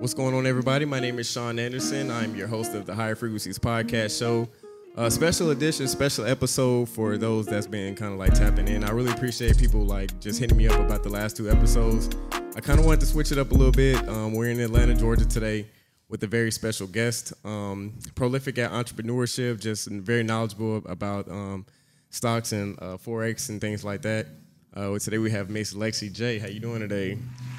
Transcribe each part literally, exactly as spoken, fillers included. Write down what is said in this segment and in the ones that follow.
What's going on, everybody? My name is Sean Anderson. I'm your host of the Higher Frequencies podcast show. A special edition, special episode for those that's been kind of like tapping in. I really appreciate people like just hitting me up about the last two episodes. I kind of wanted to switch it up a little bit. Um, we're in Atlanta, Georgia today with a very special guest, um, prolific at entrepreneurship, just very knowledgeable about um, stocks and uh, Forex and things like that. Uh, today we have Miss Lexi J. How you doing today?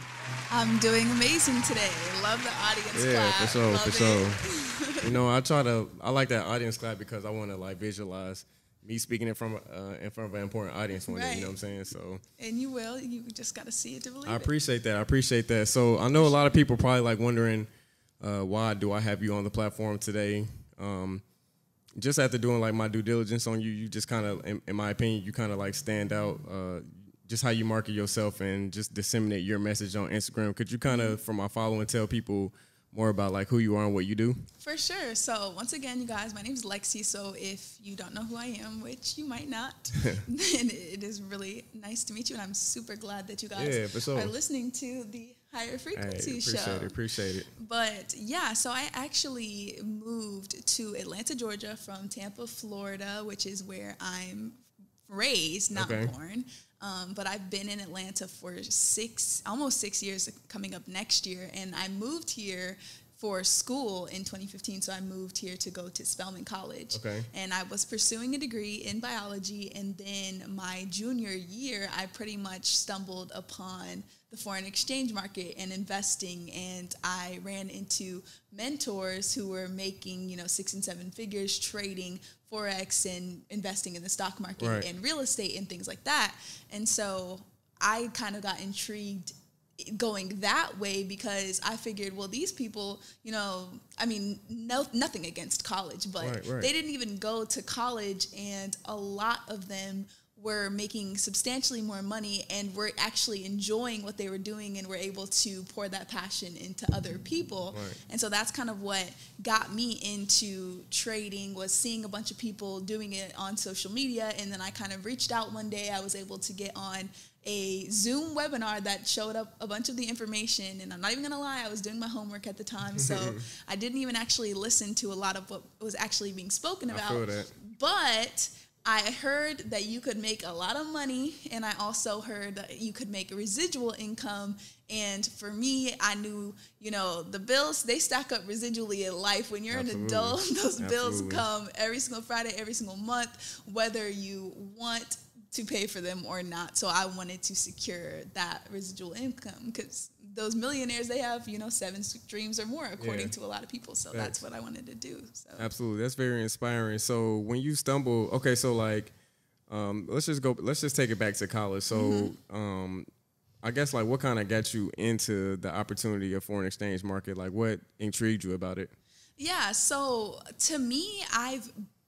I'm doing amazing today. Love the audience yeah, clap. for sure, Love for sure. You know, I try to, I like that audience clap because I want to like visualize me speaking in front of, uh, in front of an important audience one right. day, you know what I'm saying? So. And you will. You just got to see it to believe I it. appreciate that. I appreciate that. So I know a lot of people probably like wondering, uh, why do I have you on the platform today? Um, just after doing like my due diligence on you, you just kind of, in, in my opinion, you kind of like stand out. Uh, just how you market yourself and just disseminate your message on Instagram. Could you kind of, for my following, tell people more about like who you are and what you do? For sure. So once again, you guys, my name is Lexi. So if you don't know who I am, which you might not, then it is really nice to meet you. And I'm super glad that you guys yeah, for sure. are listening to the Higher Frequencies hey, appreciate show. It, appreciate it. But yeah, so I actually moved to Atlanta, Georgia from Tampa, Florida, which is where I'm raised, not okay. born. Um, but I've been in Atlanta for six, almost six years coming up next year. And I moved here for school in twenty fifteen. So I moved here to go to Spelman College. Okay. And I was pursuing a degree in biology. And then my junior year, I pretty much stumbled upon the foreign exchange market and investing. And I ran into mentors who were making, you know, six and seven figures trading Forex and investing in the stock market right. and real estate and things like that. And so I kind of got intrigued going that way because I figured, well, these people, you know, I mean, no, nothing against college, but right, right. they didn't even go to college, and a lot of them were making substantially more money and were actually enjoying what they were doing and were able to pour that passion into other people. Right. And so that's kind of what got me into trading, was seeing a bunch of people doing it on social media. And then I kind of reached out one day. I was able to get on a Zoom webinar that showed up a bunch of the information. And I'm not even going to lie, I was doing my homework at the time. So I didn't even actually listen to a lot of what was actually being spoken about. I feel that. But I heard that you could make a lot of money, and I also heard that you could make a residual income. And for me, I knew, you know, the bills, they stack up residually in life. When you're Absolutely. An adult, those Absolutely. Bills come every single Friday, every single month, whether you want to pay for them or not. So I wanted to secure that residual income because those millionaires, they have, you know, seven streams or more, according yeah. to a lot of people. So that's, that's what I wanted to do. So. Absolutely. That's very inspiring. So when you stumble, okay, so like, um, let's just go, let's just take it back to college. So mm-hmm. um, I guess like what kind of got you into the opportunity of foreign exchange market? Like what intrigued you about it? Yeah. So to me, I've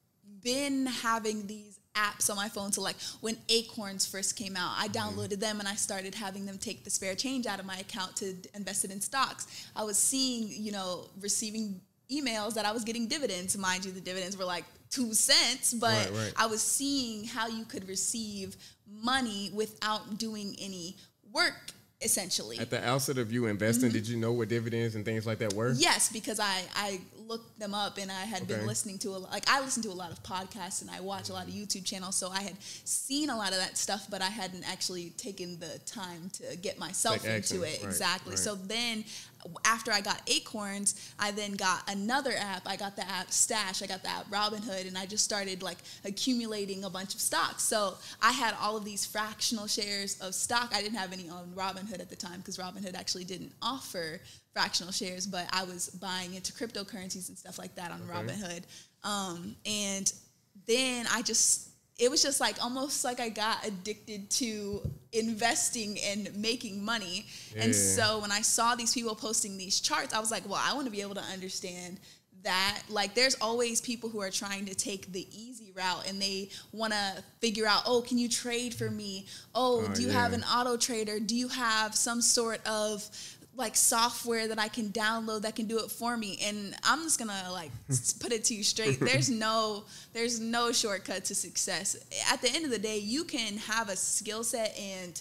been having these apps on my phone. So like when Acorns first came out, I downloaded them and I started having them take the spare change out of my account to invest it in stocks. I was seeing, you know, receiving emails that I was getting dividends. Mind you, the dividends were like two cents, but right, right. I was seeing how you could receive money without doing any work, essentially. At the outset of you investing, mm-hmm. did you know what dividends and things like that were? Yes, because I, I looked them up and I had okay. been listening to, a, like I listen to a lot of podcasts and I watch a lot of YouTube channels, so I had seen a lot of that stuff, but I hadn't actually taken the time to get myself Take into action. it. Right, exactly. right. So then after I got Acorns, I then got another app. I got the app Stash. I got the app Robinhood, and I just started like accumulating a bunch of stocks. So I had all of these fractional shares of stock. I didn't have any on Robinhood at the time because Robinhood actually didn't offer fractional shares, but I was buying into cryptocurrencies and stuff like that on okay. Robinhood. Um, and then I just, it was just like almost like I got addicted to investing and making money. Yeah. And so when I saw these people posting these charts, I was like, well, I want to be able to understand that. Like there's always people who are trying to take the easy route and they want to figure out, oh, can you trade for me? Oh, uh, do you yeah. have an auto trader? Do you have some sort of like software that I can download that can do it for me? And I'm just gonna like put it to you straight. There's no, there's no shortcut to success. At the end of the day, you can have a skill set and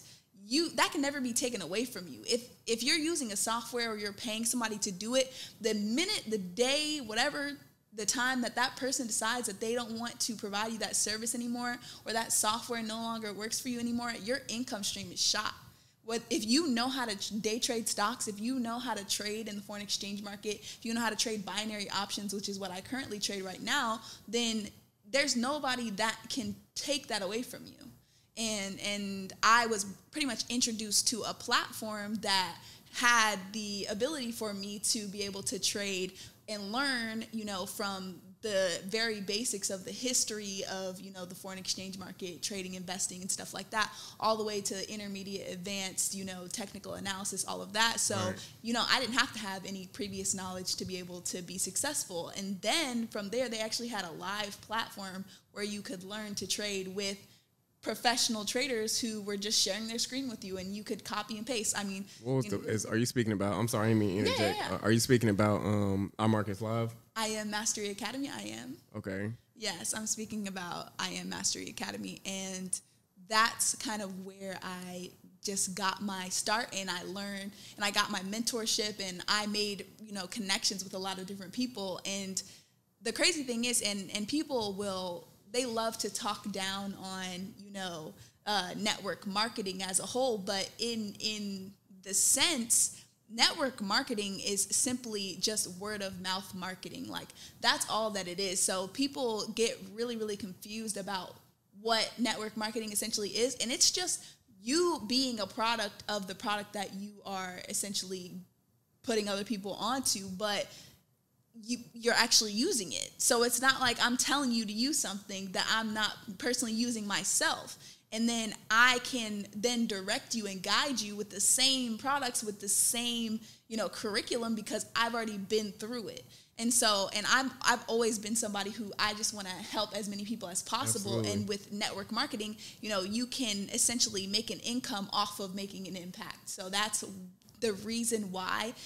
you that can never be taken away from you. If if you're using a software or you're paying somebody to do it, the minute, the day, whatever the time that that person decides that they don't want to provide you that service anymore, or that software no longer works for you anymore, your income stream is shot. What if you know how to day trade stocks, if you know how to trade in the foreign exchange market, if you know how to trade binary options, which is what I currently trade right now, then there's nobody that can take that away from you. And and I was pretty much introduced to a platform that had the ability for me to be able to trade and learn, you know, from the very basics of the history of, you know, the foreign exchange market, trading, investing, and stuff like that, all the way to intermediate, advanced, you know, technical analysis, all of that. So, right. you know, I didn't have to have any previous knowledge to be able to be successful. And then from there, they actually had a live platform where you could learn to trade with professional traders who were just sharing their screen with you, and you could copy and paste. I mean, what was the, is, are you speaking about? I'm sorry, I didn't mean to interject. Yeah, yeah, yeah. Are you speaking about um, iMarkets Live? I Am Mastery Academy. I am. Okay. Yes, I'm speaking about I Am Mastery Academy, and that's kind of where I just got my start, and I learned, and I got my mentorship, and I made, you know, connections with a lot of different people. And the crazy thing is, and and people will. They love to talk down on, you know, uh, network marketing as a whole, but in in the sense, network marketing is simply just word of mouth marketing. Like, that's all that it is. So people get really, really confused about what network marketing essentially is, and it's just you being a product of the product that you are essentially putting other people onto, but You, you're actually using it. So it's not like I'm telling you to use something that I'm not personally using myself. And then I can then direct you and guide you with the same products, with the same, you know, curriculum, because I've already been through it. And so, and I'm, I've always been somebody who I just want to help as many people as possible. Absolutely. And with network marketing, you know, you can essentially make an income off of making an impact. So that's the reason why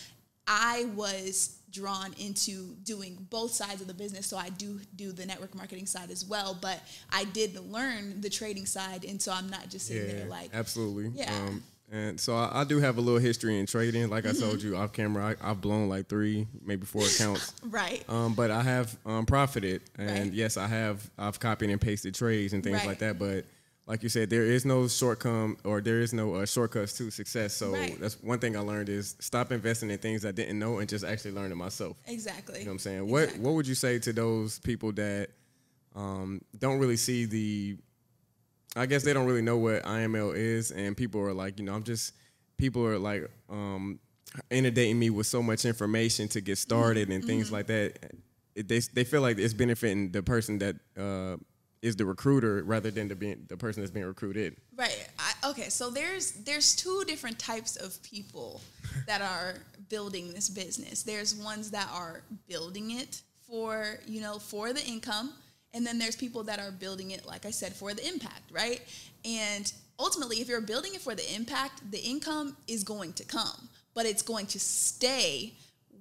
I was drawn into doing both sides of the business. So I do do the network marketing side as well, but I did learn the trading side, and so I'm not just sitting yeah, there like absolutely. Yeah. Um, and so I, I do have a little history in trading. Like I mm-hmm. told you off camera, I, I've blown like three, maybe four accounts. Right. Um, but I have um, profited, and right. yes, I have. I've copied and pasted trades and things right. like that. But like you said, there is no shortcome or there is no uh, shortcuts to success. So right. that's one thing I learned is stop investing in things I didn't know and just actually learn it myself. Exactly. You know what I'm saying? Exactly. What What would you say to those people that um, don't really see the, I guess they don't really know what I M L is, and people are like, you know, I'm just, people are like um, inundating me with so much information to get started mm-hmm. and things mm-hmm. like that. It, they, they feel like it's benefiting the person that uh, is the recruiter rather than the being the person that's being recruited. Right. I, okay. So there's there's two different types of people that are building this business. There's ones that are building it for, you know, for the income, and then there's people that are building it, like I said, for the impact, right? And ultimately, if you're building it for the impact, the income is going to come, but it's going to stay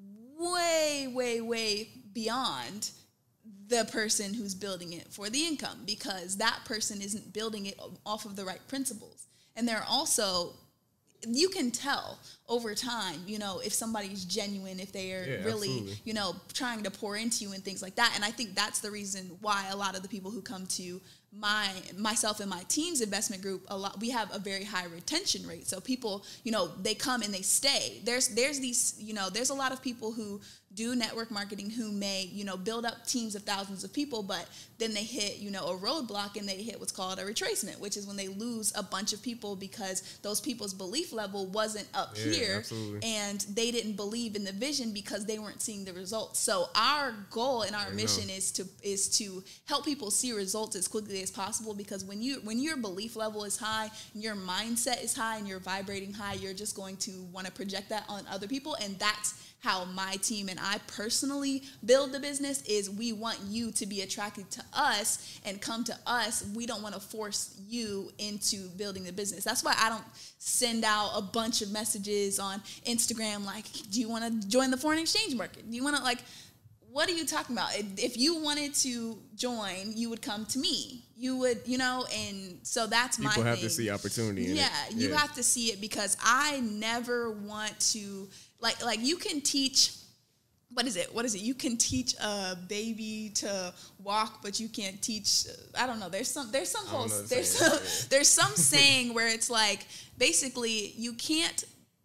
way, way, way beyond the person who's building it for the income, because that person isn't building it off of the right principles. And there are also, you can tell over time, you know, if somebody's genuine, if they are yeah, really, absolutely. you know, trying to pour into you and things like that. And I think that's the reason why a lot of the people who come to my myself and my team's investment group, a lot we have a very high retention rate. So people, you know, they come and they stay. There's there's these, you know, there's a lot of people who do network marketing who may, you know, build up teams of thousands of people, but then they hit, you know, a roadblock and they hit what's called a retracement, which is when they lose a bunch of people because those people's belief level wasn't up yeah, here absolutely. and they didn't believe in the vision because they weren't seeing the results. So our goal and our mission know. is to is to help people see results as quickly as possible, because when you when your belief level is high and your mindset is high and you're vibrating high, you're just going to want to project that on other people. And that's how my team and I personally build the business, is we want you to be attracted to us and come to us. We don't want to force you into building the business. That's why I don't send out a bunch of messages on Instagram like, do you want to join the foreign exchange market? Do you want to, like, what are you talking about? If you wanted to join, you would come to me. You would, you know, and so that's my thing. People have to see opportunity in yeah, it. you Yeah. have to see it, because I never want to, like, like you can teach, what is it? What is it? You can teach a baby to walk, but you can't teach, I don't know. There's some, there's some, whole, the there's some, there's some saying where it's like, basically, you can't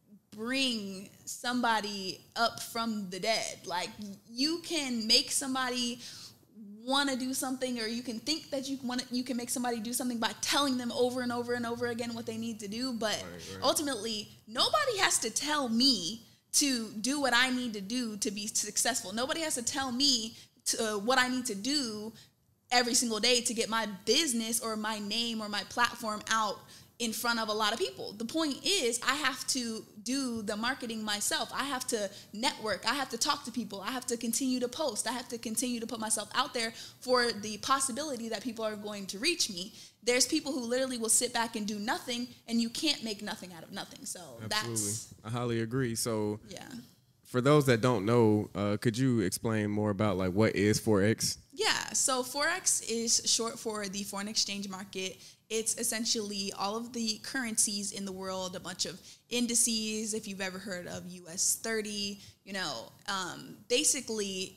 bring somebody up from the dead. Like, you can make somebody want to do something, or you can think that you want to, you can make somebody do something by telling them over and over and over again what they need to do. But right, right. ultimately, nobody has to tell me to do what I need to do to be successful. Nobody has to tell me to, uh, what I need to do every single day to get my business or my name or my platform out in front of a lot of people. The point is, I have to do the marketing myself. I have to network. I have to talk to people. I have to continue to post. I have to continue to put myself out there for the possibility that people are going to reach me. There's people who literally will sit back and do nothing, and you can't make nothing out of nothing. So Absolutely. that's... I highly agree. So Yeah. for those that don't know, uh, could you explain more about like what is Forex? Yeah, so Forex is short for the foreign exchange market. It's essentially all of the currencies in the world, a bunch of indices, if you've ever heard of U S thirty, you know, um, basically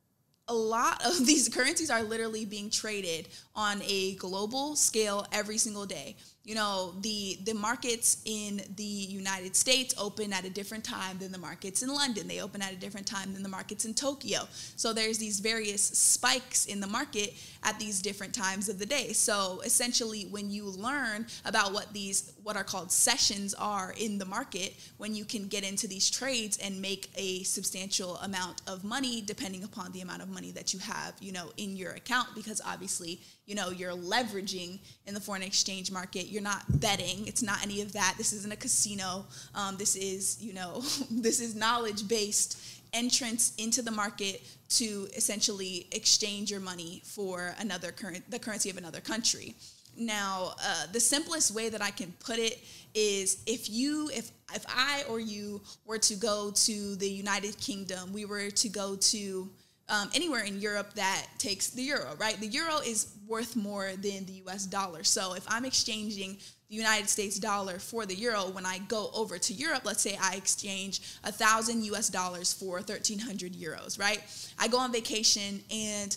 a lot of these currencies are literally being traded on a global scale every single day. You know, the the markets in the United States open at a different time than the markets in London. They open at a different time than the markets in Tokyo. So there's these various spikes in the market at these different times of the day. So essentially, when you learn about what these, what are called sessions are in the market, when you can get into these trades and make a substantial amount of money, depending upon the amount of money that you have, you know, in your account, because obviously, you know, you're leveraging in the foreign exchange market. You're not betting. It's not any of that. This isn't a casino. Um, this is, you know, this is knowledge-based entrance into the market to essentially exchange your money for another current, the currency of another country. Now, uh, the simplest way that I can put it is if you, if if I or you were to go to the United Kingdom, we were to go to Um, anywhere in Europe that takes the euro, right? The euro is worth more than the U S dollar. So if I'm exchanging the United States dollar for the euro, when I go over to Europe, let's say I exchange one thousand U S dollars for thirteen hundred euros, right? I go on vacation and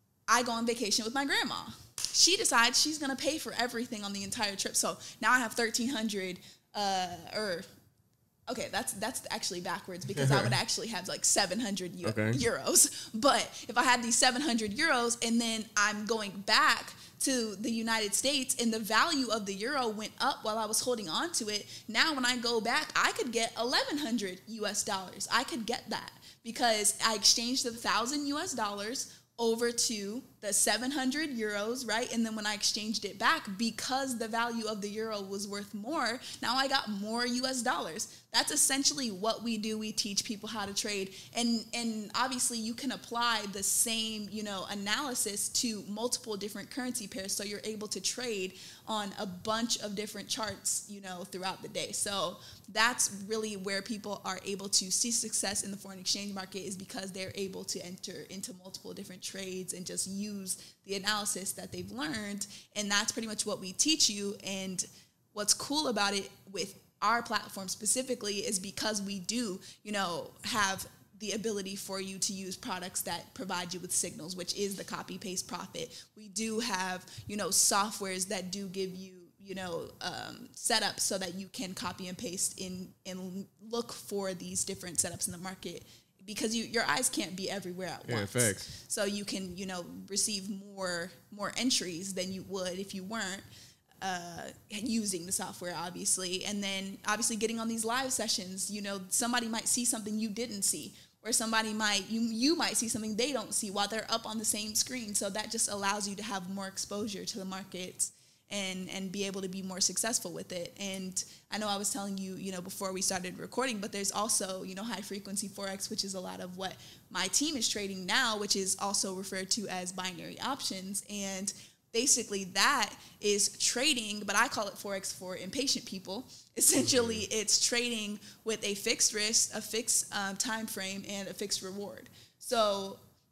I go on vacation with my grandma. She decides she's going to pay for everything on the entire trip. So now I have thirteen hundred uh, or Okay, that's that's actually backwards, because I would actually have like seven hundred Euro- okay. euros. But if I had these seven hundred euros and then I'm going back to the United States and the value of the euro went up while I was holding on to it, now when I go back, I could get eleven hundred U S dollars. I could get that because I exchanged the one thousand U S dollars over to the seven hundred euros, right? And then when I exchanged it back, because the value of the euro was worth more, now I got more U S dollars. That's essentially what we do. We teach people how to trade. And and obviously you can apply the same, you know, analysis to multiple different currency pairs. So you're able to trade on a bunch of different charts, you know, throughout the day. So that's really where people are able to see success in the foreign exchange market, is because they're able to enter into multiple different trades and just use the analysis that they've learned. And that's pretty much what we teach you. And what's cool about it with our platform specifically is because we do, you know, have the ability for you to use products that provide you with signals, which is the copy paste profit. We do have, you know, softwares that do give you, you know, um, setups so that you can copy and paste in and look for these different setups in the market, because you, your eyes can't be everywhere at yeah, once. Facts. So you can, you know, receive more more entries than you would if you weren't uh, using the software, obviously. And then obviously getting on these live sessions, you know, somebody might see something you didn't see, or somebody might, you you might see something they don't see while they're up on the same screen. So that just allows you to have more exposure to the markets and and be able to be more successful with it. And I know I was telling you, you know, before we started recording, but there's also, you know, high frequency Forex, which is a lot of what my team is trading now, which is also referred to as binary options. And basically that is trading, but I call it Forex for impatient people. Essentially, it's trading with a fixed risk, a fixed um, time frame, and a fixed reward. So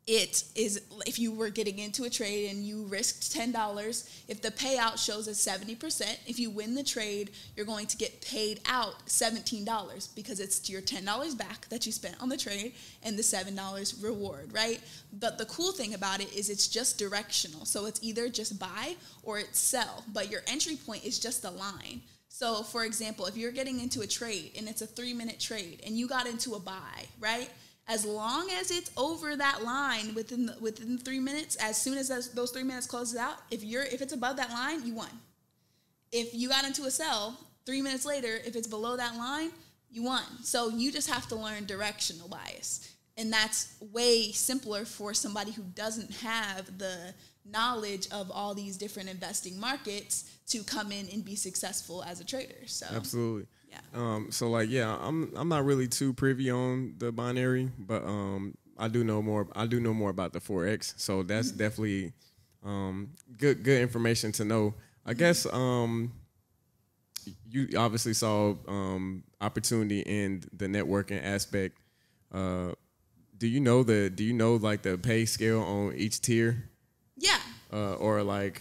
it is, if you were getting into a trade and you risked ten dollars, if the payout shows as seventy percent, if you win the trade, you're going to get paid out seventeen dollars because it's your ten dollars back that you spent on the trade and the seven dollars reward, right? But the cool thing about it is it's just directional. So it's either just buy or it's sell, but your entry point is just a line. So for example, if you're getting into a trade and it's a three minute trade and you got into a buy, right? As long as it's over that line within the, within three minutes, as soon as those, those three minutes closes out, if you're if it's above that line, you won. If you got into a sell, three minutes later, if it's below that line, you won. So you just have to learn directional bias. And that's way simpler for somebody who doesn't have the knowledge of all these different investing markets to come in and be successful as a trader. So absolutely. Yeah. Um, so like, yeah, I'm I'm not really too privy on the binary, but um, I do know more. I do know more about the Forex, so that's mm-hmm. definitely um, good good information to know. I guess um, you obviously saw um, opportunity in the networking aspect. Uh, do you know the Do you know like the pay scale on each tier? Yeah. Uh, or like.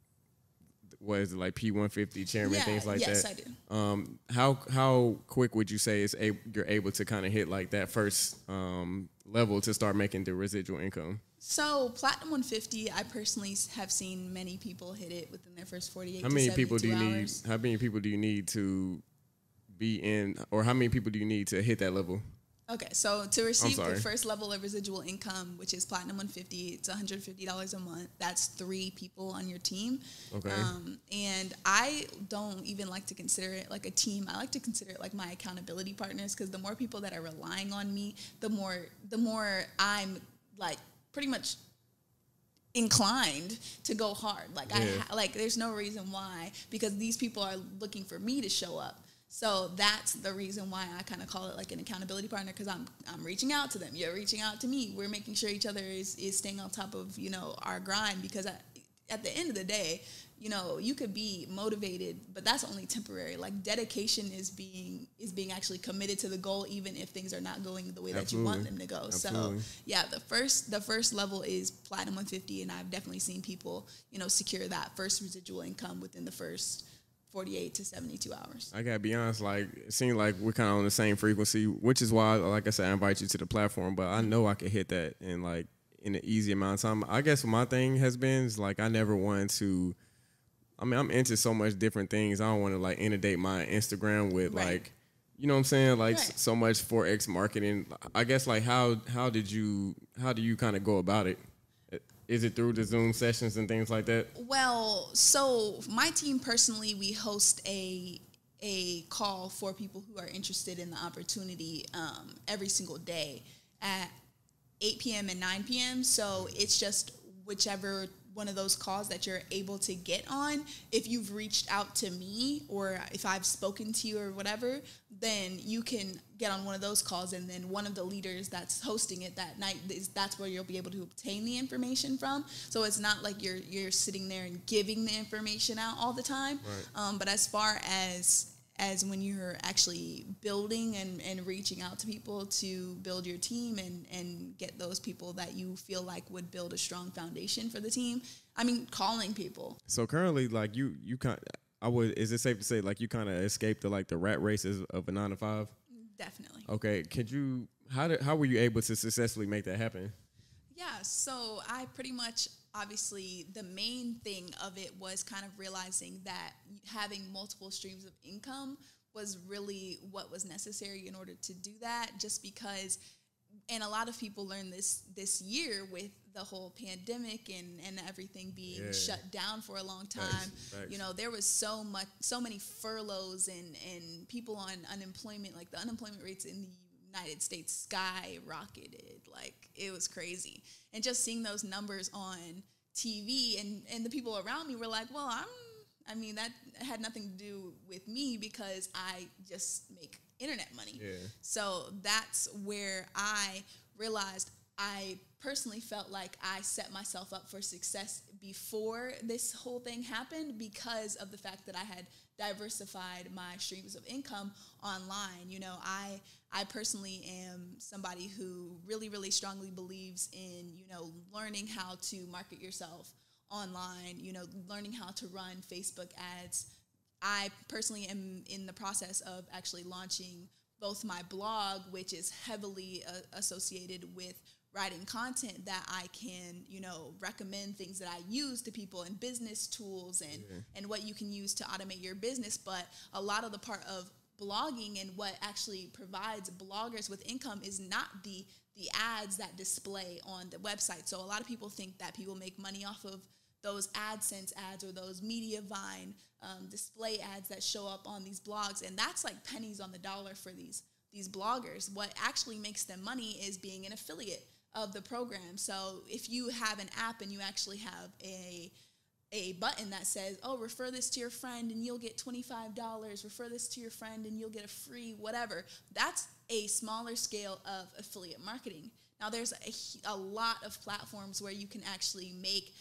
What is it, like P one fifty chairman, yeah, things like yes, that? Yes, I do. Um, how how quick would you say is a, you're able to kind of hit like that first um, level to start making the residual income? So Platinum one fifty, I personally have seen many people hit it within their first forty-eight. How many to people do you hours. need? How many people do you need to be in, or how many people do you need to hit that level? Okay, so to receive the first level of residual income, which is Platinum one fifty, it's one hundred fifty dollars a month. That's three people on your team. Okay. Um, and I don't even like to consider it like a team. I like to consider it like my accountability partners, because the more people that are relying on me, the more the more I'm like pretty much inclined to go hard. Like yeah. I like there's no reason why, because these people are looking for me to show up. So that's the reason why I kind of call it like an accountability partner, because I'm I'm reaching out to them. You're reaching out to me. We're making sure each other is, is staying on top of, you know, our grind, because I, at the end of the day, you know, you could be motivated, but that's only temporary. Like dedication is being is being actually committed to the goal, even if things are not going the way Absolutely. That you want them to go. Absolutely. So yeah, the first the first level is Platinum one fifty, and I've definitely seen people, you know, secure that first residual income within the first forty-eight to seventy-two hours. I gotta be honest, like it seems like we're kind of on the same frequency, which is why, like I said, I invite you to the platform. But I know I could hit that in like in an easy amount of time. I guess my thing has been is like I never wanted to. I mean, I'm into so much different things. I don't want to like inundate my Instagram with right. like, you know what I'm saying, like right. so much Forex marketing. I guess like how how did you how do you kind of go about it? Is it through the Zoom sessions and things like that? Well, so my team personally, we host a a call for people who are interested in the opportunity um, every single day at eight p.m. and nine p.m. So it's just whichever one of those calls that you're able to get on. If you've reached out to me or if I've spoken to you or whatever, then you can get on one of those calls, and then one of the leaders that's hosting it that night, is that's where you'll be able to obtain the information from. So it's not like you're you're sitting there and giving the information out all the time. Right. Um, but as far as as when you're actually building and, and reaching out to people to build your team and, and get those people that you feel like would build a strong foundation for the team. I mean, calling people. So currently, like you, you kind, I would, is it safe to say like you kind of escaped the like the rat races of a nine to five? Definitely. Okay. Could you, how did, how were you able to successfully make that happen? Yeah. So I pretty much, obviously, the main thing of it was kind of realizing that having multiple streams of income was really what was necessary in order to do that, just because, and a lot of people learned this this year with the whole pandemic and, and everything being yeah. shut down for a long time. Thanks. Thanks. You know, there was so much, so many furloughs and, and people on unemployment, like the unemployment rates in the United States skyrocketed. Like, it was crazy. And just seeing those numbers on T V and, and the people around me were like, well, I'm, I mean, that had nothing to do with me because I just make internet money. Yeah. So that's where I realized I personally felt like I set myself up for success before this whole thing happened because of the fact that I had diversified my streams of income online. You know, I I personally am somebody who really, really strongly believes in, you know, learning how to market yourself online, you know, learning how to run Facebook ads. I personally am in the process of actually launching both my blog, which is heavily uh, associated with writing content that I can, you know, recommend things that I use to people and business tools and, yeah. and what you can use to automate your business. But a lot of the part of blogging and what actually provides bloggers with income is not the the ads that display on the website. So a lot of people think that people make money off of those AdSense ads or those Mediavine um, display ads that show up on these blogs. And that's like pennies on the dollar for these these bloggers. What actually makes them money is being an affiliate of the program. So if you have an app and you actually have a a button that says, oh, refer this to your friend and you'll get twenty-five dollars, refer this to your friend and you'll get a free whatever, that's a smaller scale of affiliate marketing. Now, there's a, a lot of platforms where you can actually make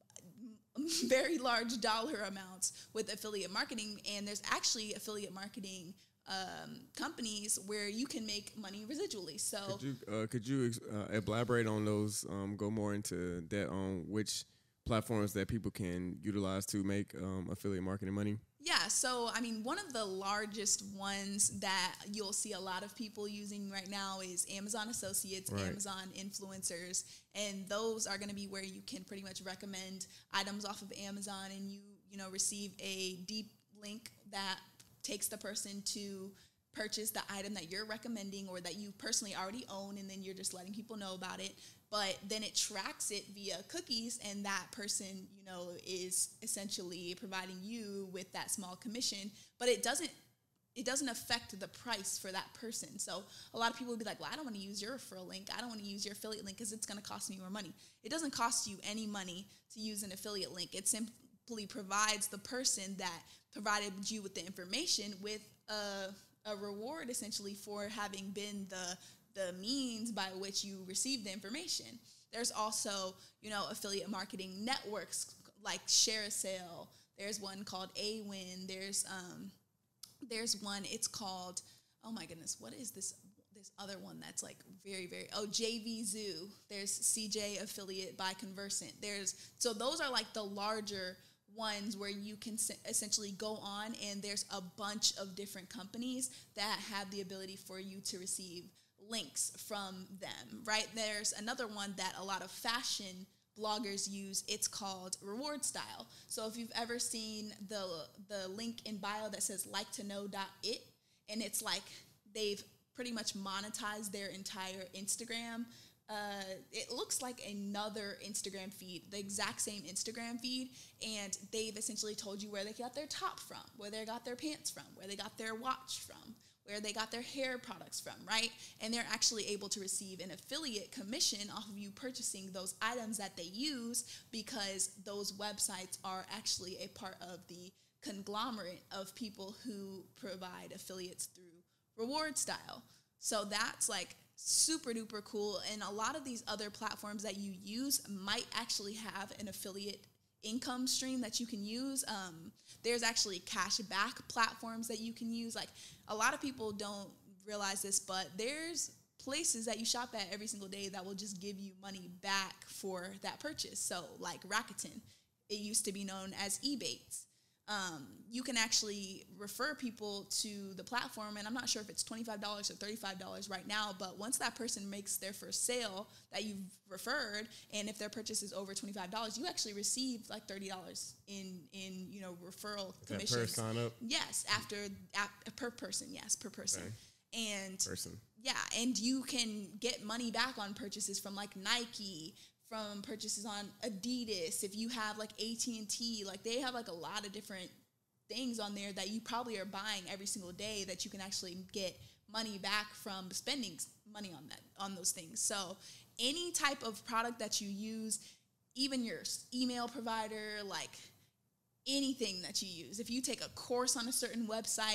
very large dollar amounts with affiliate marketing, and there's actually affiliate marketing um, companies where you can make money residually. So could you, uh, could you uh, elaborate on those, um, go more into that on which platforms that people can utilize to make um, affiliate marketing money? Yeah, so I mean, one of the largest ones that you'll see a lot of people using right now is Amazon Associates, right. Amazon Influencers, and those are going to be where you can pretty much recommend items off of Amazon, and you you know receive a deep link that takes the person to purchase the item that you're recommending or that you personally already own, and then you're just letting people know about it. But then it tracks it via cookies, and that person, you know, is essentially providing you with that small commission. But it doesn't it doesn't affect the price for that person. So a lot of people will be like, well, I don't want to use your referral link. I don't want to use your affiliate link because it's going to cost me more money. It doesn't cost you any money to use an affiliate link. It simply provides the person that provided you with the information with a, a reward, essentially, for having been the the means by which you receive the information. There's also, you know, affiliate marketing networks like ShareASale. There's one called Awin. There's um, there's one. It's called, oh my goodness, what is this? This other one that's like very very oh J V Zoo. There's C J Affiliate by Conversant. There's so those are like the larger ones where you can essentially go on, and there's a bunch of different companies that have the ability for you to receive links from them, right? There's another one that a lot of fashion bloggers use. It's called Reward Style. So if you've ever seen the the link in bio that says like to know dot it, and it's like they've pretty much monetized their entire Instagram. Uh, it looks like another Instagram feed, the exact same Instagram feed, and they've essentially told you where they got their top from, where they got their pants from, where they got their watch from, where they got their hair products from, right? And they're actually able to receive an affiliate commission off of you purchasing those items that they use, because those websites are actually a part of the conglomerate of people who provide affiliates through Reward Style. So that's like super duper cool. And a lot of these other platforms that you use might actually have an affiliate income stream that you can use. Um, there's actually cash back platforms that you can use. Like, a lot of people don't realize this, but there's places that you shop at every single day that will just give you money back for that purchase. So like Rakuten, it used to be known as Ebates. Um, you can actually refer people to the platform, and I'm not sure if it's twenty-five dollars or thirty-five dollars right now, but once that person makes their first sale that you've referred, and if their purchase is over twenty-five dollars, you actually receive like thirty dollars in, in you know, referral commissions. That per sign up? Yes, after, after per person, yes, per person. Okay. And person. Yeah, and you can get money back on purchases from like Nike, from purchases on Adidas. If you have like A T and T, like they have like a lot of different things on there that you probably are buying every single day that you can actually get money back from spending money on that, on those things. So any type of product that you use, even your email provider, like anything that you use, if you take a course on a certain website,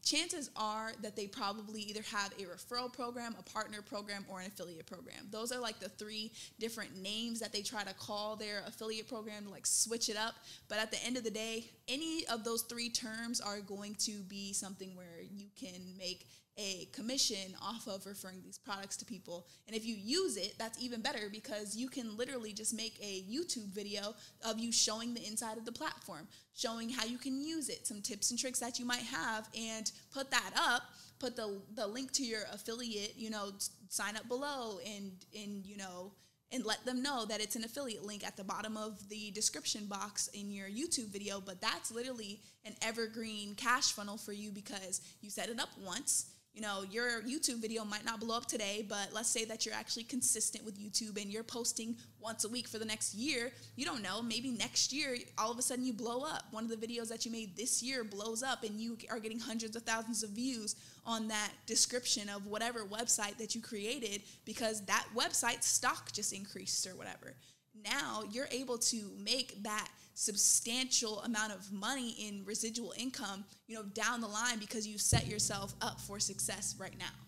chances are that they probably either have a referral program, a partner program, or an affiliate program. Those are like the three different names that they try to call their affiliate program to like switch it up. But at the end of the day, any of those three terms are going to be something where you can make a commission off of referring these products to people. And if you use it, that's even better, because you can literally just make a YouTube video of you showing the inside of the platform, showing how you can use it, some tips and tricks that you might have, and put that up, put the the link to your affiliate, you know, sign up below, and, and you know, and let them know that it's an affiliate link at the bottom of the description box in your YouTube video. But that's literally an evergreen cash funnel for you, because you set it up once. You know, your YouTube video might not blow up today, but let's say that you're actually consistent with YouTube and you're posting once a week for the next year. You don't know, maybe next year, all of a sudden you blow up. One of the videos that you made this year blows up and you are getting hundreds of thousands of views on that description of whatever website that you created, because that website's stock just increased or whatever. Now you're able to make that substantial amount of money in residual income, you know, down the line, because you set yourself up for success right now.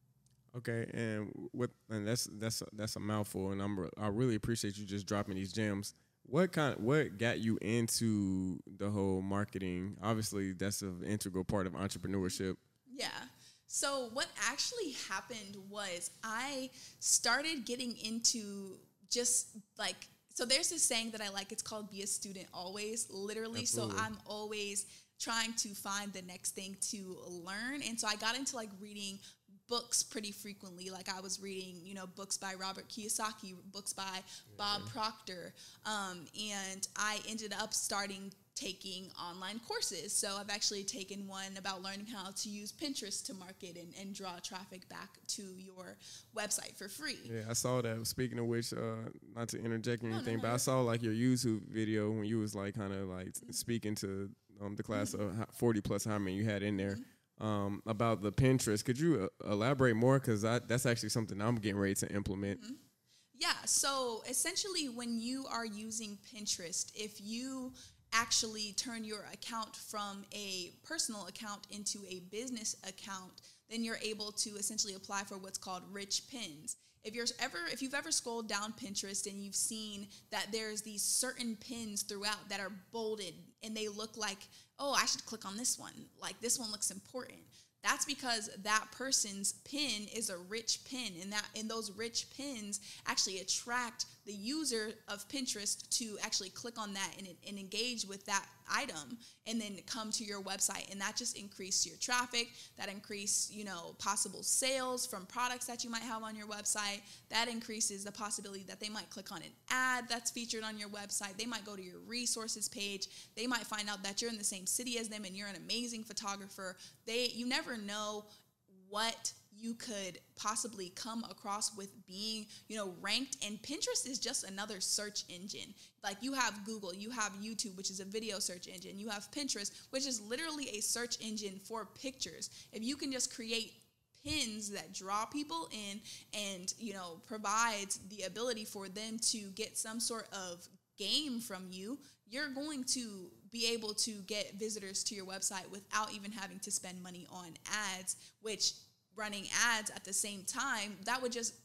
Okay, and what and that's that's that's a mouthful, and I'm I really appreciate you just dropping these gems. What kind what got you into the whole marketing? Obviously, that's an integral part of entrepreneurship. Yeah. So what actually happened was I started getting into just like, so there's this saying that I like, it's called be a student always, literally. Absolutely. So I'm always trying to find the next thing to learn. And so I got into like reading books pretty frequently. Like I was reading, you know, books by Robert Kiyosaki, books by yeah. Bob Proctor. Um, and I ended up starting taking online courses. So I've actually taken one about learning how to use Pinterest to market and, and draw traffic back to your website for free. Yeah, I saw that. Speaking of which, uh, not to interject or anything, no, no, but no. I saw like your YouTube video when you was like kind of like mm-hmm. speaking to um, the class mm-hmm. of forty plus how many you had in there. Mm-hmm. um, about the Pinterest. Could you uh, elaborate more? Because that's actually something I'm getting ready to implement. Mm-hmm. Yeah, so essentially when you are using Pinterest, if you actually turn your account from a personal account into a business account, then you're able to essentially apply for what's called rich pins. If you're ever, if you've ever scrolled down Pinterest and you've seen that there's these certain pins throughout that are bolded and they look like, oh, I should click on this one. Like this one looks important. That's because that person's pin is a rich pin, and that and those rich pins actually attract the user of Pinterest to actually click on that and, and engage with that item and then come to your website. And that just increases your traffic, that increase, you know, possible sales from products that you might have on your website. That increases the possibility that they might click on an ad that's featured on your website. They might go to your resources page. They might find out that you're in the same city as them and you're an amazing photographer. They, you never know what you could possibly come across with being, you know, ranked. And Pinterest is just another search engine. Like you have Google, you have YouTube, which is a video search engine. You have Pinterest, which is literally a search engine for pictures. If you can just create pins that draw people in and, you know, provides the ability for them to get some sort of game from you, you're going to be able to get visitors to your website without even having to spend money on ads, which running ads at the same time, that would just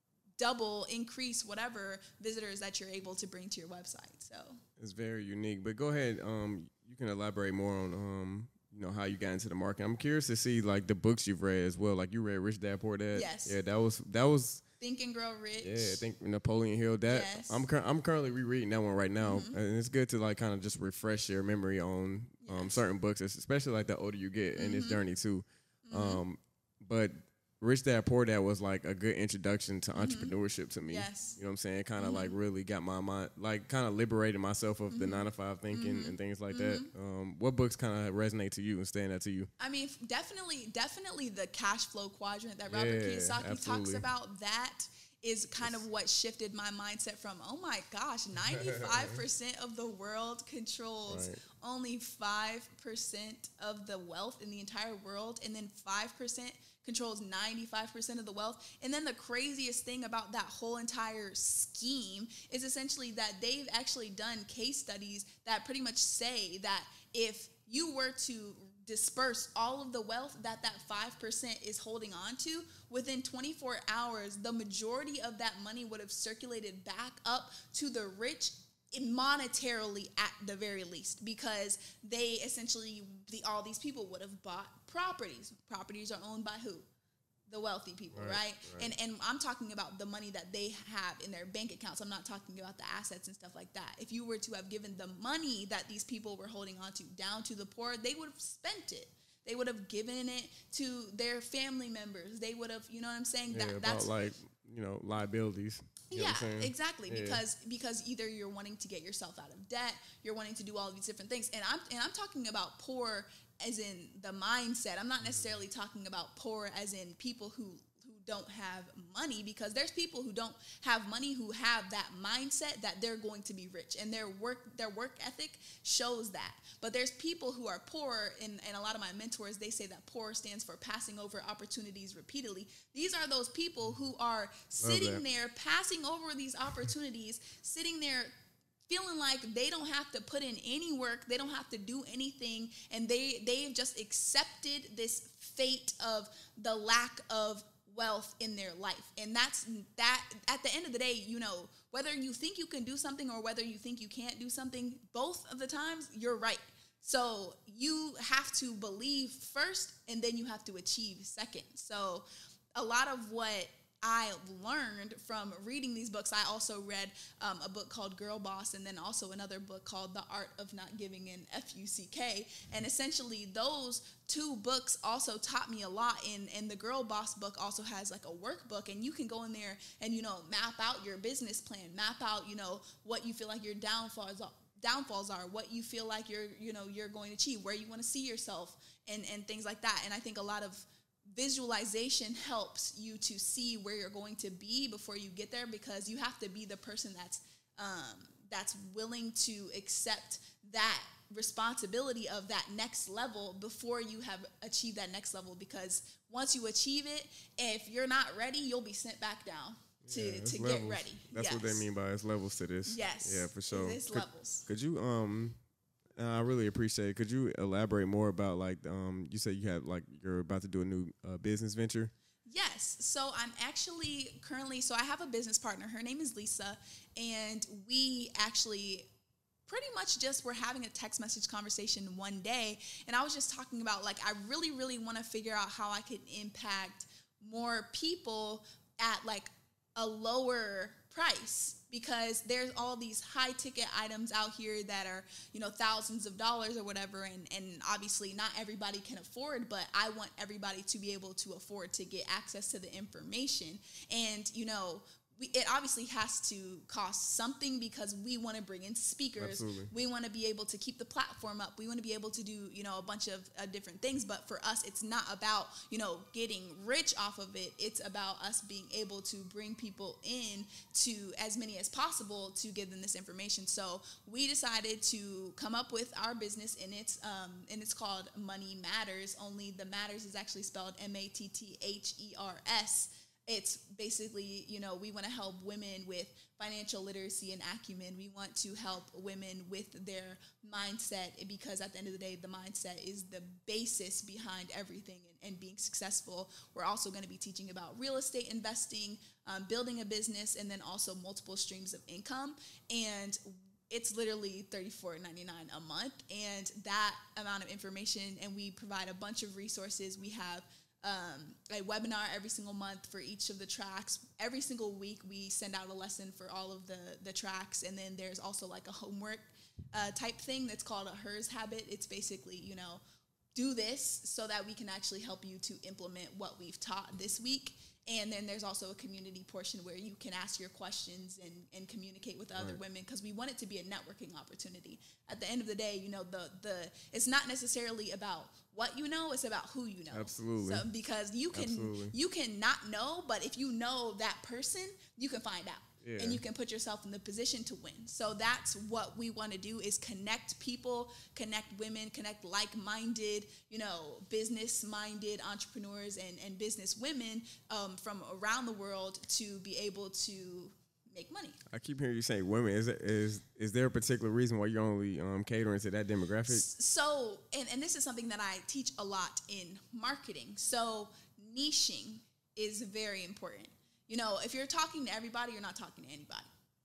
double increase whatever visitors that you're able to bring to your website. So it's very unique. But go ahead, um, you can elaborate more on um, you know, how you got into the market. I'm curious to see like the books you've read as well. Like you read Rich Dad Poor Dad. Yes. Yeah, that was that was. Think and Grow Rich. Yeah, I think Napoleon Hill. That yes. I'm cur- I'm currently rereading that one right now, Mm-hmm. and it's good to like kind of just refresh your memory on um, yes. certain books, especially like the older you get Mm-hmm. in this journey too. Mm-hmm. Um, but Rich Dad Poor Dad was like a good introduction to entrepreneurship to me. Yes. You know what I'm saying? Kind of Mm-hmm. like really got my mind, like kind of liberated myself of Mm-hmm. the nine to five thinking Mm-hmm. and things like Mm-hmm. that. Um, what books kind of resonate to you and stand out to you? I mean, definitely, definitely the cash flow quadrant that Robert Yeah, Kiyosaki absolutely. talks about. That is kind of what shifted my mindset from, oh my gosh, ninety-five percent of the world controls Right. only five percent of the wealth in the entire world, and then five percent controls ninety-five percent of the wealth. And then the craziest thing about that whole entire scheme is essentially that they've actually done case studies that pretty much say that if you were to disperse all of the wealth that that five percent is holding on to, within twenty-four hours, the majority of that money would have circulated back up to the rich monetarily at the very least, because they essentially, the, all these people would have bought properties. Properties are owned by who? The wealthy people, right, right? right? And and I'm talking about the money that they have in their bank accounts. I'm not talking about the assets and stuff like that. If you were to have given the money that these people were holding on to down to the poor, they would have spent it. They would have given it to their family members. They would have, you know what I'm saying? Yeah, that, about that's like, you know, liabilities. You yeah, know exactly. Yeah. Because because either you're wanting to get yourself out of debt, you're wanting to do all of these different things. And I'm and I'm talking about poor as in the mindset. I'm not necessarily talking about poor as in people who who don't have money, because there's people who don't have money who have that mindset that they're going to be rich, and their work their work ethic shows that. But there's people who are poor, and, and a lot of my mentors, they say that poor stands for passing over opportunities repeatedly. These are those people who are sitting there passing over these opportunities, sitting there feeling like they don't have to put in any work, they don't have to do anything, and they they've just accepted this fate of the lack of wealth in their life. And that's that. At the end of the day, you know, whether you think you can do something or whether you think you can't do something, both of the times you're right. So you have to believe first, and then you have to achieve second. So a lot of what I learned from reading these books, I also read um, a book called Girl Boss, and then also another book called The Art of Not Giving in, F U C K. And essentially those two books also taught me a lot. And, and the Girl Boss book also has like a workbook, and you can go in there and, you know, map out your business plan, map out, you know, what you feel like your downfalls are. downfalls are, what you feel like you're, you know, you're going to achieve, where you want to see yourself, and, and things like that. And I think a lot of visualization helps you to see where you're going to be before you get there, because you have to be the person that's um, that's willing to accept that responsibility of that next level before you have achieved that next level. Because once you achieve it, if you're not ready, you'll be sent back down to, yeah, to get ready. That's yes. what they mean by it's levels to this. Yes. Yeah, for sure. It's could, levels. Could you um Uh, I really appreciate it. Could you elaborate more about, like, um, you said you had, like, you're about to do a new uh, business venture? Yes. So I'm actually currently, so I have a business partner. Her name is Lisa, and we actually pretty much just were having a text message conversation one day, and I was just talking about, like, I really, really want to figure out how I could impact more people at, like, a lower price, because there's all these high ticket items out here that are, you know, thousands of dollars or whatever. And, and obviously not everybody can afford, but I want everybody to be able to afford to get access to the information. And, you know, we, it obviously has to cost something, because we want to bring in speakers. Absolutely. We want to be able to keep the platform up. We want to be able to do, you know, a bunch of uh, different things. But for us, it's not about, you know, getting rich off of it. It's about us being able to bring people in to as many as possible to give them this information. So we decided to come up with our business, and it's um, and it's called Money Matters. Only the Matters is actually spelled M A T T H E R S. It's basically, you know, we want to help women with financial literacy and acumen. We want to help women with their mindset, because at the end of the day, the mindset is the basis behind everything and, and being successful. We're also going to be teaching about real estate investing, um, building a business, and then also multiple streams of income. And it's literally thirty-four ninety-nine a month. And that amount of information, and we provide a bunch of resources. We have Um, a webinar every single month for each of the tracks. Every single week we send out a lesson for all of the, the tracks, and then there's also like a homework uh, type thing that's called a HERS habit. It's basically, you know, do this so that we can actually help you to implement what we've taught this week. And then there's also a community portion where you can ask your questions and, and communicate with other right. women, because we want it to be a networking opportunity. At the end of the day, you know, the the it's not necessarily about what you know, it's about who you know. Absolutely. So, because you can Absolutely. you can not know, but if you know that person, you can find out. Yeah. And you can put yourself in the position to win. So that's what we want to do, is connect people, connect women, connect like-minded, you know, business-minded entrepreneurs and, and business women um, from around the world to be able to make money. I keep hearing you say women. Is it, is is there a particular reason why you're only um, catering to that demographic? So, and, and this is something that I teach a lot in marketing. So, niching is very important. You know, if you're talking to everybody, you're not talking to anybody.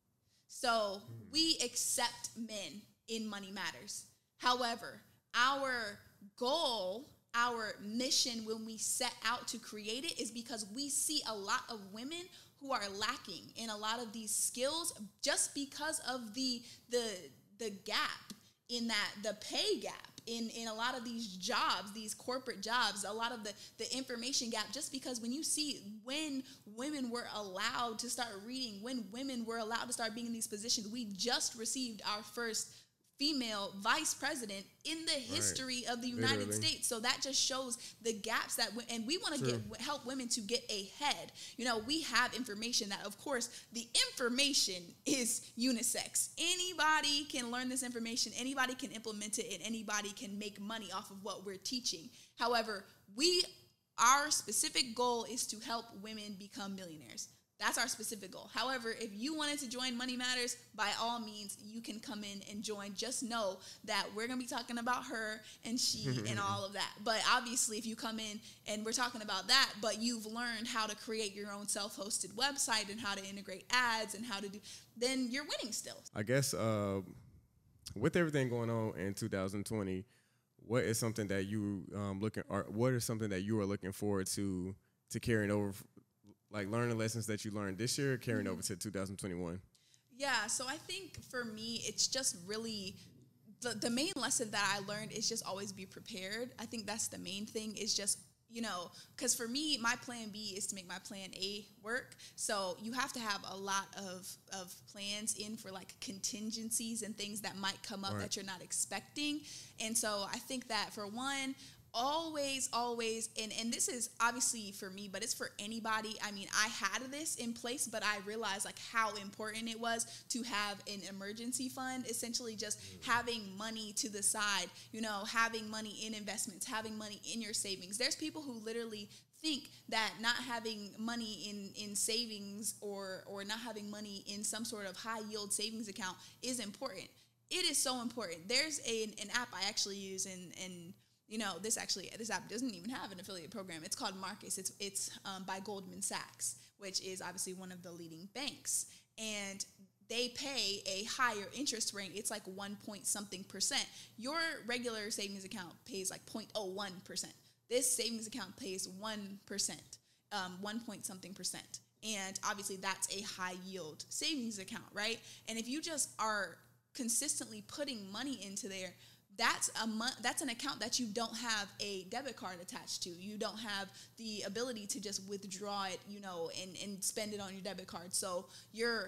So, we accept men in Money Matters. However, our goal, our mission when we set out to create it is because we see a lot of women who are lacking in a lot of these skills just because of the the the gap in that, the pay gap in in a lot of these jobs, these corporate jobs, a lot of the the information gap, just because when you see when women were allowed to start reading, when women were allowed to start being in these positions, we just received our first female vice president in the history right. of the United Literally. States. So that just shows the gaps that, and we want to get help women to get ahead. You know, we have information that, of course, the information is unisex. Anybody can learn this information. Anybody can implement it, and anybody can make money off of what we're teaching. However, we, our specific goal is to help women become millionaires. That's our specific goal. However, if you wanted to join Money Matters, by all means, you can come in and join. Just know that we're going to be talking about her and she and all of that. But obviously, if you come in and we're talking about that, but you've learned how to create your own self-hosted website and how to integrate ads and how to do, then you're winning still. I guess uh, with everything going on in two thousand twenty, what is something that you um, looking, or what is something that you are looking forward to to carrying over? Like learning lessons that you learned this year, carrying over to two thousand twenty-one? Yeah, so I think for me, it's just really, the, the main lesson that I learned is just always be prepared. I think that's the main thing, is just, you know, because for me, my plan B is to make my plan A work. So you have to have a lot of, of plans in for like contingencies and things that might come up right. that you're not expecting. And so I think that for one, always, always, and, and this is obviously for me, but it's for anybody. I mean, I had this in place, but I realized like how important it was to have an emergency fund, essentially just having money to the side, you know, having money in investments, having money in your savings. There's people who literally think that not having money in, in savings or, or not having money in some sort of high yield savings account is important. It is so important. There's a, an app I actually use, and, and you know, this actually, this app doesn't even have an affiliate program. It's called Marcus. It's it's um, by Goldman Sachs, which is obviously one of the leading banks. And they pay a higher interest rate. It's like one point something percent. Your regular savings account pays like zero point zero one percent. This savings account pays one percent, um, one point something percent. And obviously that's a high yield savings account, right? And if you just are consistently putting money into there, that's a mo- that's an account that you don't have a debit card attached to. You don't have the ability to just withdraw it, you know, and, and spend it on your debit card. So you're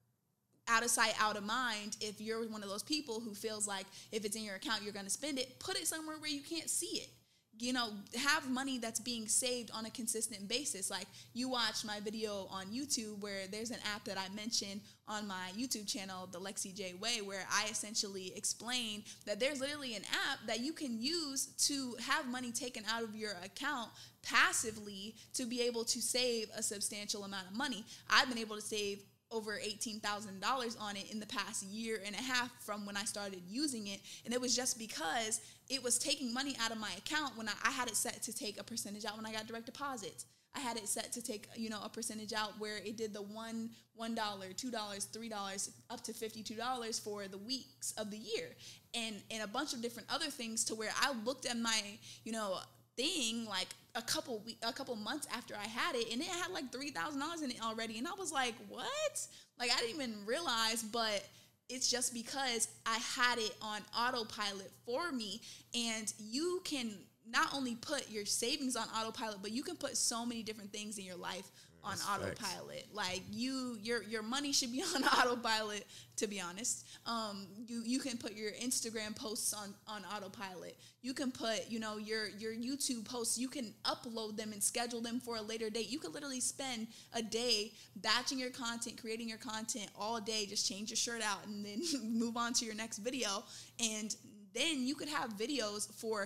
out of sight, out of mind. If you're one of those people who feels like if it's in your account, you're going to spend it, put it somewhere where you can't see it. You know, have money that's being saved on a consistent basis. Like you watched my video on YouTube where there's an app that I mentioned on my YouTube channel, the Lexi J Way, where I essentially explain that there's literally an app that you can use to have money taken out of your account passively to be able to save a substantial amount of money. I've been able to save over eighteen thousand dollars on it in the past year and a half from when I started using it. And it was just because it was taking money out of my account when I, I had it set to take a percentage out when I got direct deposits. I had it set to take, you know, a percentage out where it did the one, one dollar, two dollars, three dollars, up to fifty-two dollars for the weeks of the year. And, and a bunch of different other things to where I looked at my, you know, thing like a couple we- a couple months after I had it, and it had like three thousand dollars in it already, and I was like, what? Like I didn't even realize, but it's just because I had it on autopilot for me. And you can not only put your savings on autopilot, but you can put so many different things in your life on That's autopilot. Facts. Like you, your your money should be on autopilot. To be honest, um, you you can put your Instagram posts on, on autopilot. You can put, you know, your your YouTube posts. You can upload them and schedule them for a later date. You could literally spend a day batching your content, creating your content all day. Just change your shirt out and then move on to your next video, and then you could have videos for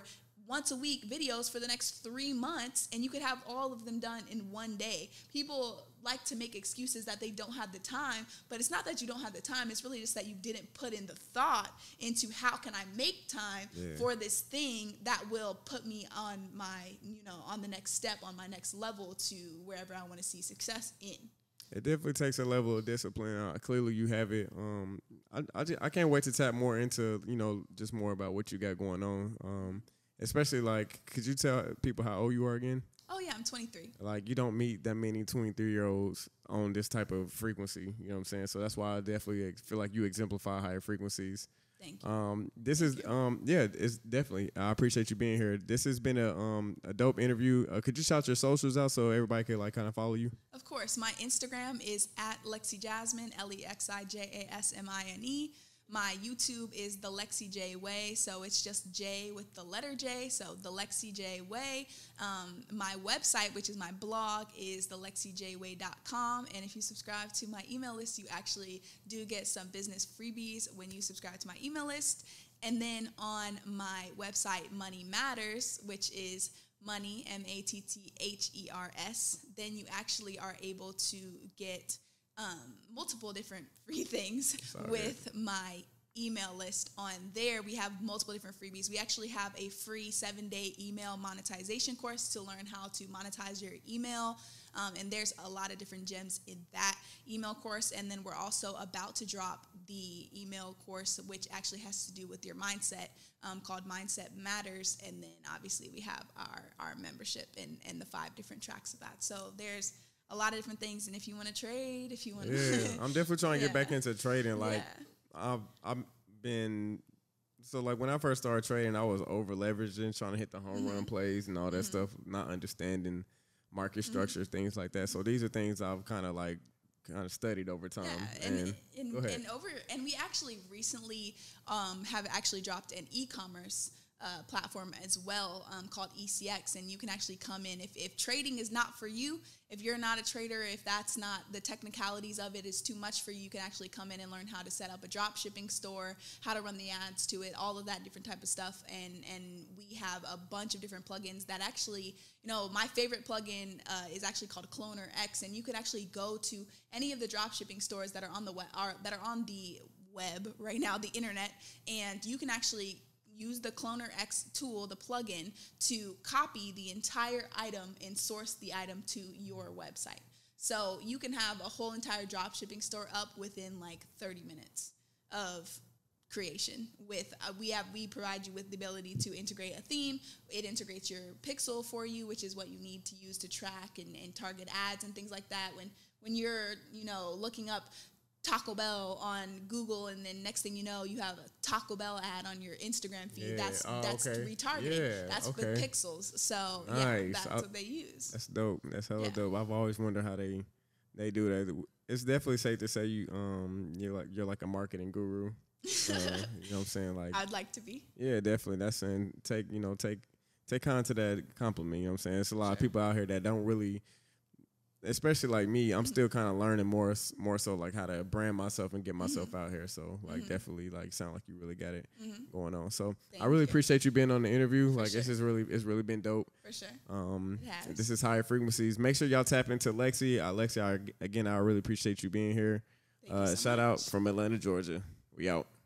once a week videos for the next three months and you could have all of them done in one day. People like to make excuses that they don't have the time, but it's not that you don't have the time. It's really just that you didn't put in the thought into how can I make time yeah. for this thing that will put me on my, you know, on the next step, on my next level to wherever I want to see success in. It definitely takes a level of discipline. Uh, clearly, you have it. Um, I I, just, I can't wait to tap more into, you know, just more about what you got going on. Um, especially like, could you tell people how old you are again? Oh yeah, I'm twenty-three. Like, you don't meet that many twenty-three year olds on this type of frequency. You know what I'm saying? So that's why I definitely feel like you exemplify higher frequencies. Thank you. Um, this Thank is you. um, yeah, it's definitely. I appreciate you being here. This has been a um a dope interview. Uh, could you shout your socials out so everybody could like kind of follow you? Of course, my Instagram is at Lexi Jasmine, L E X I J A S M I N E. My YouTube is The Lexi J Way, so it's just J with the letter J, so The Lexi J Way. Um, my website, which is my blog, is the lexi j way dot com, and if you subscribe to my email list, you actually do get some business freebies when you subscribe to my email list. And then on my website, Money Matters, which is money, M A T T H E R S, then you actually are able to get Um, multiple different free things Sorry. with my email list on there. We have multiple different freebies. We actually have a free seven-day email monetization course to learn how to monetize your email. Um, and there's a lot of different gems in that email course. And then we're also about to drop the email course, which actually has to do with your mindset, um, called Mindset Matters. And then obviously we have our, our membership and, and the five different tracks of that. So there's a lot of different things, and if you want to trade, if you want to... Yeah, I'm definitely trying to yeah. get back into trading. Like, yeah. I've, I've been... So, like, when I first started trading, I was over-leveraging, trying to hit the home mm-hmm. run plays and all that mm-hmm. stuff, not understanding market structures, mm-hmm. things like that. So, these are things I've kind of, like, kind of studied over time. Yeah, and, and, and, go ahead. and, over, and we actually recently um, have actually dropped an e-commerce Uh, platform as well, um, called E C X, and you can actually come in if, if trading is not for you, if you're not a trader, if that's not the technicalities of it is too much for you, you can actually come in and learn how to set up a drop shipping store, how to run the ads to it, all of that different type of stuff. And and we have a bunch of different plugins that actually, you know, my favorite plugin uh, is actually called Cloner X, and you can actually go to any of the drop shipping stores that are on the web, are, that are on the web right now, the internet, and you can actually use the Cloner X tool, the plugin, to copy the entire item and source the item to your website. So you can have a whole entire drop shipping store up within like thirty minutes of creation. With uh, we have we provide you with the ability to integrate a theme. It integrates your pixel for you, which is what you need to use to track and, and target ads and things like that. When when you're you know looking up Taco Bell on Google, and then next thing you know, you have a Taco Bell ad on your Instagram feed. Yeah. That's oh, that's okay. retargeting. Yeah. That's okay. with pixels. So nice. yeah, that's I, what they use. That's dope. That's hella yeah. dope. I've always wondered how they they do that. It's definitely safe to say you um you're like you're like a marketing guru. Uh, you know what I'm saying? Like I'd like to be. Yeah, definitely. That's saying take you know take take on to that compliment. You know what I'm saying? It's a lot sure. of people out here that don't really. Especially like me, I'm still kind of learning more, more so like how to brand myself and get myself mm-hmm. out here. So like mm-hmm. definitely like sound like you really got it mm-hmm. going on. So Thank I really you. appreciate you being on the interview. For like sure. this is really, it's really been dope. For sure. Um, it has. This is Higher Frequencies. Make sure y'all tap into Lexi. Uh, Lexi, I, again, I really appreciate you being here. Thank Uh, you so shout much. out from Atlanta, Georgia. We out.